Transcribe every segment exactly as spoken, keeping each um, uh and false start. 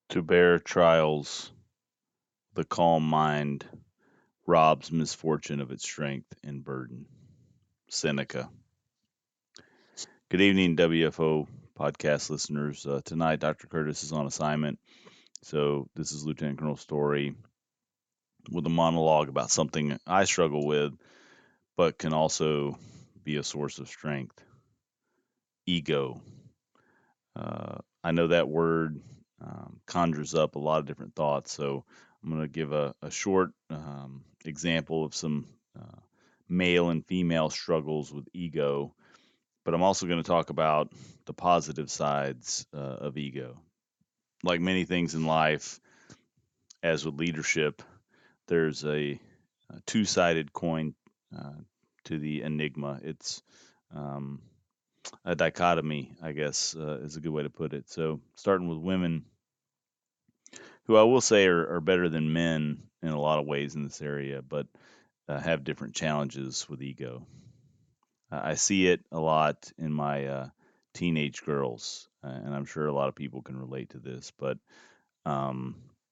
To bear trials, the calm mind robs misfortune of its strength and burden. Seneca. Good evening, W F O podcast listeners. Uh, tonight, Doctor Curtis is on assignment, so this is Lieutenant Colonel Story with a monologue about something I struggle with, but can also be a source of strength. Ego. Uh, I know that word um, conjures up a lot of different thoughts, so I'm going to give a, a short um, example of some uh, male and female struggles with ego, but I'm also going to talk about the positive sides uh, of ego. Like many things in life, as with leadership, there's a, a two sided coin uh, to the enigma. It's um, a dichotomy, I guess, uh, is a good way to put it. So, starting with women, who I will say are, are better than men in a lot of ways in this area, but uh, have different challenges with ego. Uh, I see it a lot in my uh, teenage girls, uh, and I'm sure a lot of people can relate to this, but um,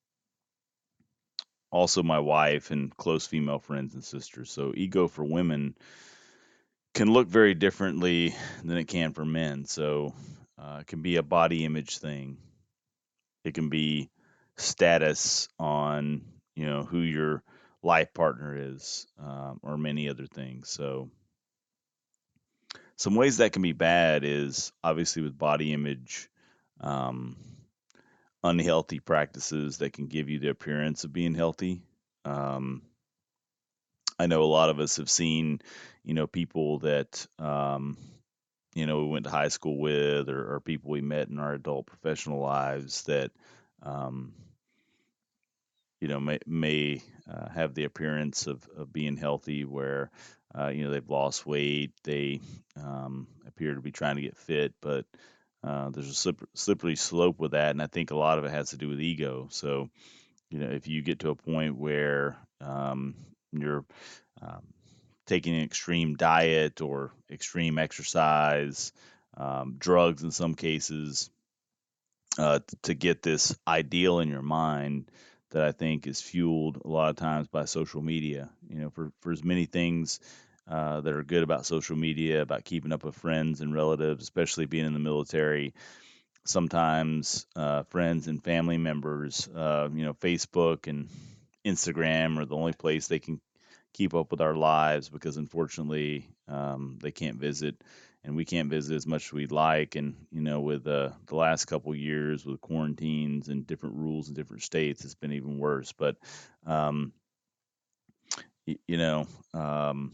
also my wife and close female friends and sisters. So, ego for women can look very differently than it can for men. So, uh, it can be a body image thing. It can be status on, you know, who your life partner is, um, or many other things. So, some ways that can be bad is obviously with body image, um, unhealthy practices that can give you the appearance of being healthy. Um, I know a lot of us have seen, you know, people that, um, you know, we went to high school with, or, or people we met in our adult professional lives that, um, you know, may may uh, have the appearance of, of being healthy, where uh, you know they've lost weight, they um, appear to be trying to get fit, but uh, there's a slip, slippery slope with that, and I think a lot of it has to do with ego. So, you know, if you get to a point where um, you're um, taking an extreme diet or extreme exercise, um, drugs in some cases, uh, to get this ideal in your mind that I think is fueled a lot of times by social media. You know, for, for as many things uh, that are good about social media, about keeping up with friends and relatives, especially being in the military, sometimes uh, friends and family members, uh, you know, Facebook and Instagram are the only place they can keep up with our lives because unfortunately um, they can't visit and we can't visit as much as we'd like. And you know, with uh, the last couple years with quarantines and different rules in different states, it's been even worse. But um, y- you know, um,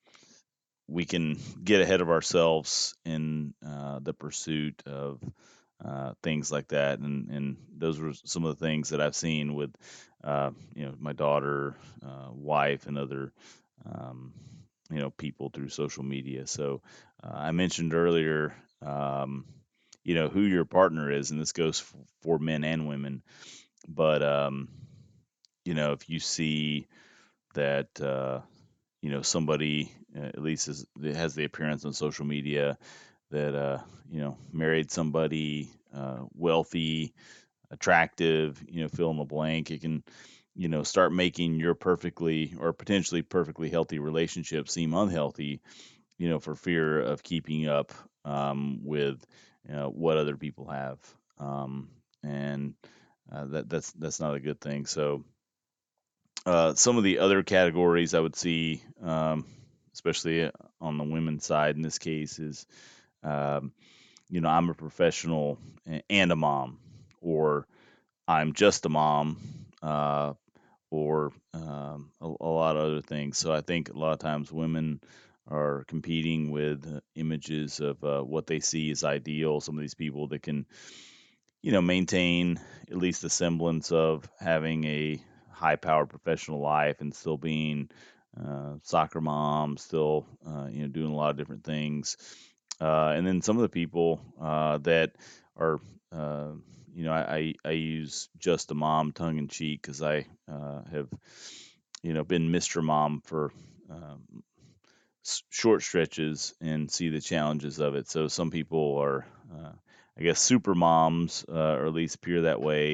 we can get ahead of ourselves in uh, the pursuit of uh, things like that, and and those were some of the things that I've seen with uh, you know my daughter, uh, wife, and other um, you know people through social media. So uh, I mentioned earlier, um, you know who your partner is, and this goes f- for men and women. But um, you know if you see that. Uh, you know somebody uh, at least is, that has the appearance on social media that uh, you know married somebody uh, wealthy, attractive, you know fill in the blank, it can you know start making your perfectly or potentially perfectly healthy relationship seem unhealthy, you know for fear of keeping up um, with you know, what other people have, um, and uh, that that's that's not a good thing. So uh, some of the other categories I would see, um, especially on the women's side in this case, is um, you know I'm a professional and a mom, or I'm just a mom, uh, or um, a, a lot of other things. So I think a lot of times women are competing with uh, images of uh, what they see as ideal. Some of these people that can you know, maintain at least the semblance of having a high powered professional life and still being uh, soccer mom, still, uh, you know, doing a lot of different things. Uh, and then some of the people uh, that are, uh, you know, I, I, I use just a mom tongue in cheek because I uh, have, you know, been Mister Mom for um, s- short stretches and see the challenges of it. So some people are, uh, I guess, super moms, uh, or at least appear that way,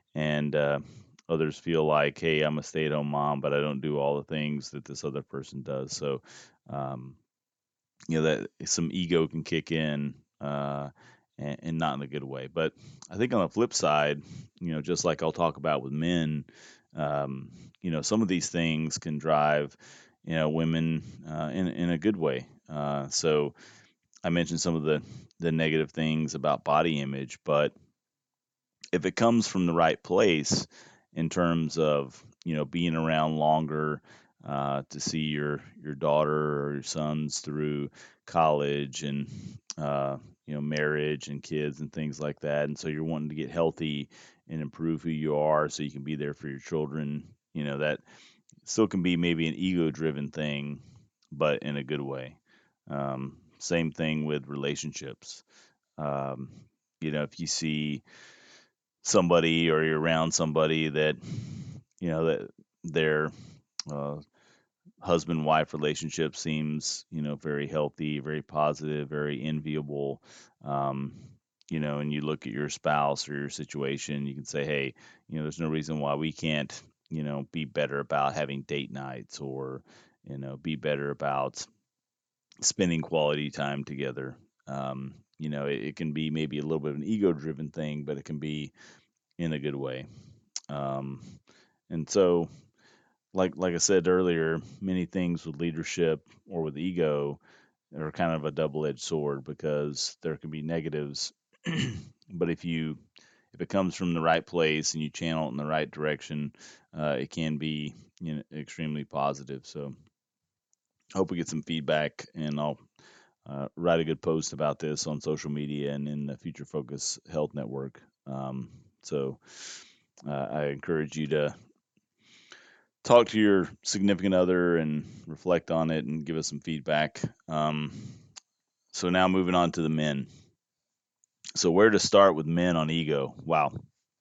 and uh, others feel like, hey, I'm a stay-at-home mom, but I don't do all the things that this other person does. So, um, you know, that some ego can kick in, uh, and, and not in a good way. But I think on the flip side, you know, just like I'll talk about with men, um, you know, some of these things can drive, you know, women uh, in in a good way. Uh, so I mentioned some of the the negative things about body image, but if it comes from the right place in terms of, you know, being around longer, uh, to see your your daughter or your sons through college and, uh, you know, marriage and kids and things like that, and so you're wanting to get healthy and improve who you are so you can be there for your children, you know, that still can be maybe an ego driven thing, but in a good way. Um, same thing with relationships. Um, you know, if you see somebody or you're around somebody that, you know, that their uh, husband wife relationship seems, you know, very healthy, very positive, very enviable, um, you know, and you look at your spouse or your situation, you can say, hey, you know, there's no reason why we can't, you know, be better about having date nights, or, you know, be better about spending quality time together. Um, you know, it, it can be maybe a little bit of an ego driven thing, but it can be in a good way. Um, and so, like like I said earlier, many things with leadership or with ego are kind of a double-edged sword because there can be negatives, but if you if it comes from the right place and you channel it in the right direction, uh, it can be, you know, extremely positive. So, hope we get some feedback, and I'll uh, write a good post about this on social media and in the Future Focus Health Network. Um, so, uh, I encourage you to talk to your significant other and reflect on it and give us some feedback. Um, so now moving on to the men. So where to start with men on ego? Wow.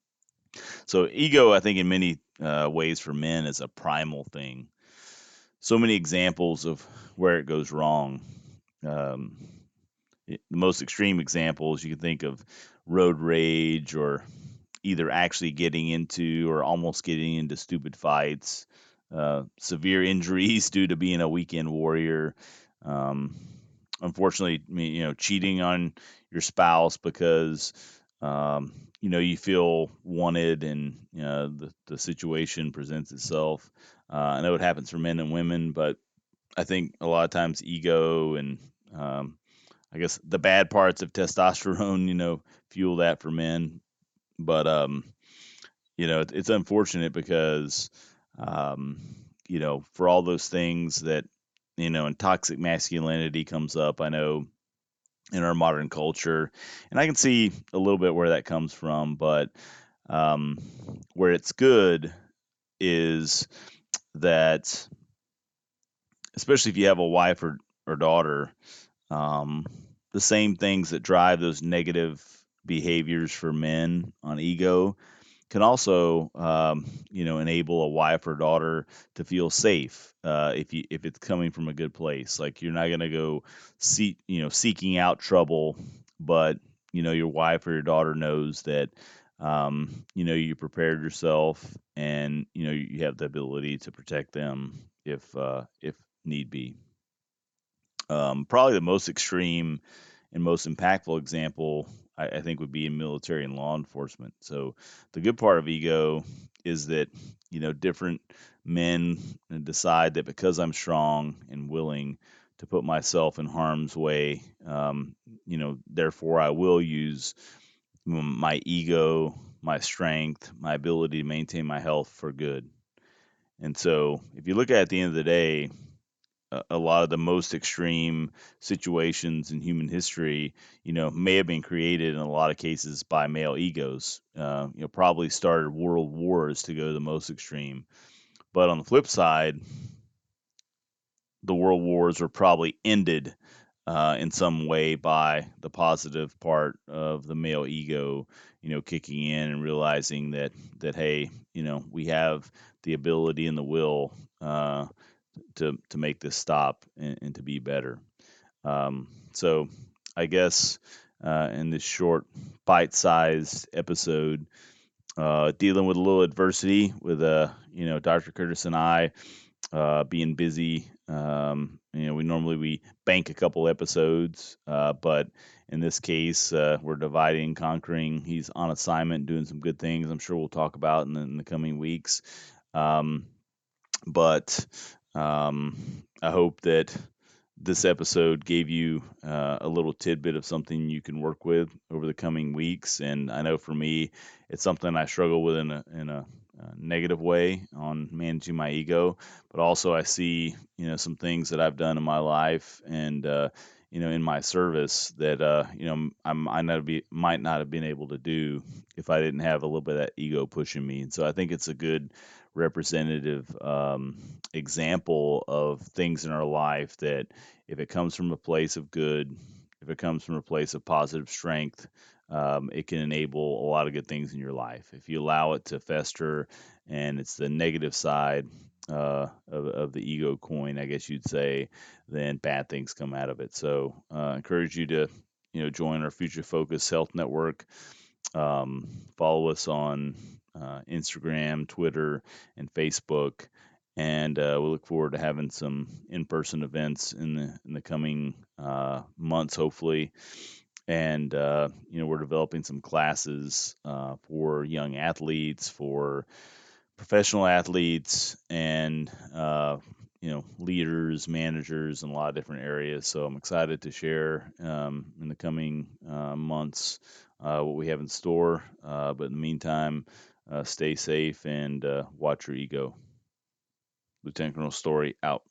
So ego, I think, in many uh, ways for men is a primal thing. So many examples of where it goes wrong. Um, it- the most extreme examples you can think of: road rage, or either actually getting into or almost getting into stupid fights, uh, severe injuries due to being a weekend warrior. Um, Unfortunately, you know, cheating on your spouse because, um, you know, you feel wanted and, you know, the, the situation presents itself. Uh, I know it happens for men and women, but I think a lot of times ego and, um, I guess the bad parts of testosterone, you know, fuel that for men. But um, you know, it, it's unfortunate because, um, you know, for all those things that, you know, and toxic masculinity comes up, I know, in our modern culture, and I can see a little bit where that comes from, but um, where it's good is that, especially if you have a wife or, or daughter, um, the same things that drive those negative behaviors for men on ego can also, um, you know, enable a wife or daughter to feel safe, uh, if you if it's coming from a good place. Like, you're not gonna go seek you know seeking out trouble, but, you know, your wife or your daughter knows that, um, you know, you prepared yourself, and, you know, you have the ability to protect them if uh, if need be. Um, probably the most extreme and most impactful example, I, I think, would be in military and law enforcement. So the good part of ego is that, you know, different men decide that because I'm strong and willing to put myself in harm's way, um, you know, therefore I will use my ego, my strength, my ability to maintain my health for good. And so if you look at it, at the end of the day, a a lot of the most extreme situations in human history, you know, may have been created in a lot of cases by male egos. Uh, you know, probably started world wars to go to the most extreme. But on the flip side, the world wars were probably ended uh, in some way by the positive part of the male ego, you know, kicking in and realizing that that hey, you know, we have the ability and the will, uh, to to make this stop, and, and to be better. Um, so I guess, uh, in this short, bite-sized episode, uh, dealing with a little adversity with uh, you know Doctor Curtis and I uh, being busy. Um, you know, we normally we bank a couple episodes, uh, but in this case, uh, we're dividing and conquering. He's on assignment, doing some good things. I'm sure we'll talk about in the, in the coming weeks. Um, but um, I hope that this episode gave you uh, a little tidbit of something you can work with over the coming weeks. And I know for me, it's something I struggle with in a in a, uh negative way on managing my ego. But also, I see you know some things that I've done in my life and uh, you know in my service that uh, you know I might not be might not have been able to do if I didn't have a little bit of that ego pushing me. And so I think it's a good representative um, example of things in our life that if it comes from a place of good, if it comes from a place of positive strength, um, it can enable a lot of good things in your life. If you allow it to fester and it's the negative side uh, of, of the ego coin, I guess you'd say, then bad things come out of it. So uh, I encourage you to, you know, join our Future Focus Health Network. Um, follow us on uh, Instagram, Twitter, and Facebook. And uh, we look forward to having some in-person events in the in the coming uh, months, hopefully. And uh, you know, we're developing some classes uh, for young athletes, for professional athletes, and uh, you know, leaders, managers, in a lot of different areas. So I'm excited to share um, in the coming uh, months uh, what we have in store. Uh, but in the meantime, uh, stay safe and uh, watch your ego. Lieutenant Colonel Story out.